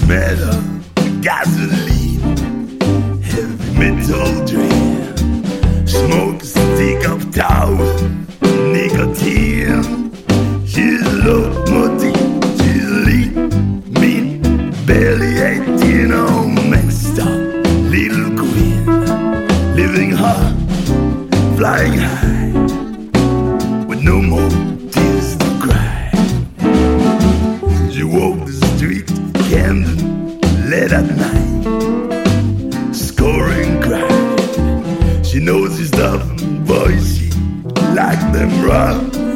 smell of gasoline, heavy metal dream, smoke a stick of tower, nicotine. She's locomotive, she's lean, mean, barely 18, oh messed up, little queen, living hard, flying high, with no more tears to cry. She walked the street, candle lit at night, scoring crime. She knows his stuff, boys, she like them rough.